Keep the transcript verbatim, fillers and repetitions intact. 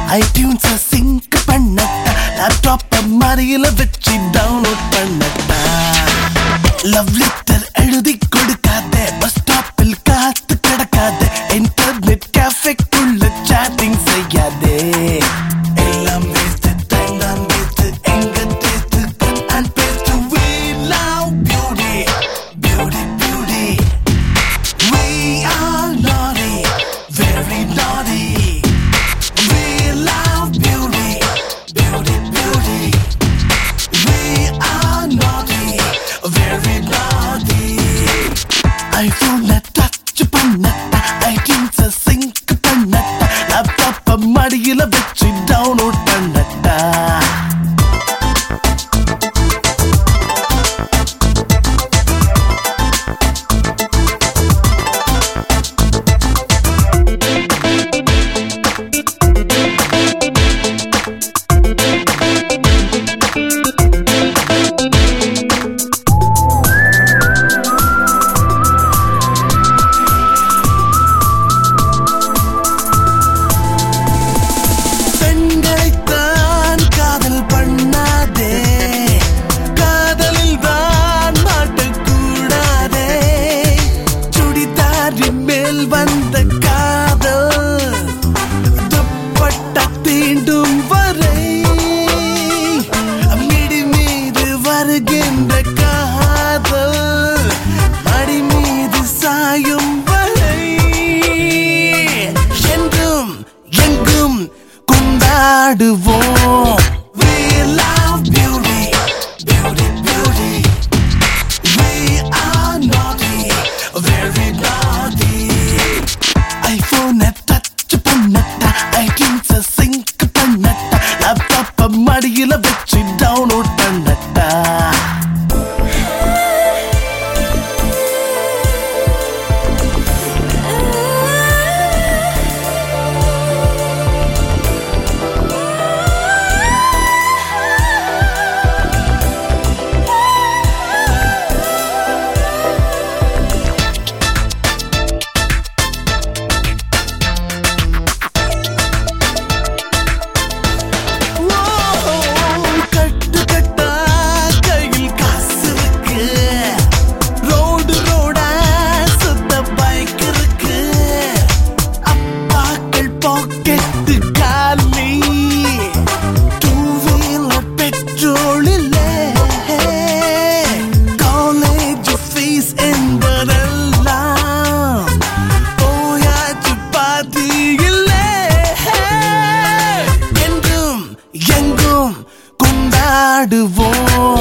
iTunes sync பண்ணட்டா laptop மடியில வச்சு download பண்ணட்டா love letter எழுதி கொடுக்காதே bus stopல் காத்து கிடக்காதே internet cafe குள்ள chatting செய்யாதே எல்லாம் waste time தான் waste எங்க taste cut and paste we love beauty beauty beauty we are naughty very naughty we love beauty beauty beauty we are naughty very naughty iPhone touch பண்ணட்டா iTunes sync பண்ணட்டா laptop மடியில வச்சு download பண்ணட்டா வந்த காதல் துப்பட்டா தீண்டும் வரை midi மீது வருகின்ற காதல் மடி மீது சாயும் வரை எங்கும் எங்கும் கொண்டாடுவோம் we love beauty beauty beauty we are naughty very naughty iPhone touch பண்ணட்டா iTunes sync பண்ணட்டா laptop மடியில வச்சு download பண்ணட்டா கொண்டாடுவோம்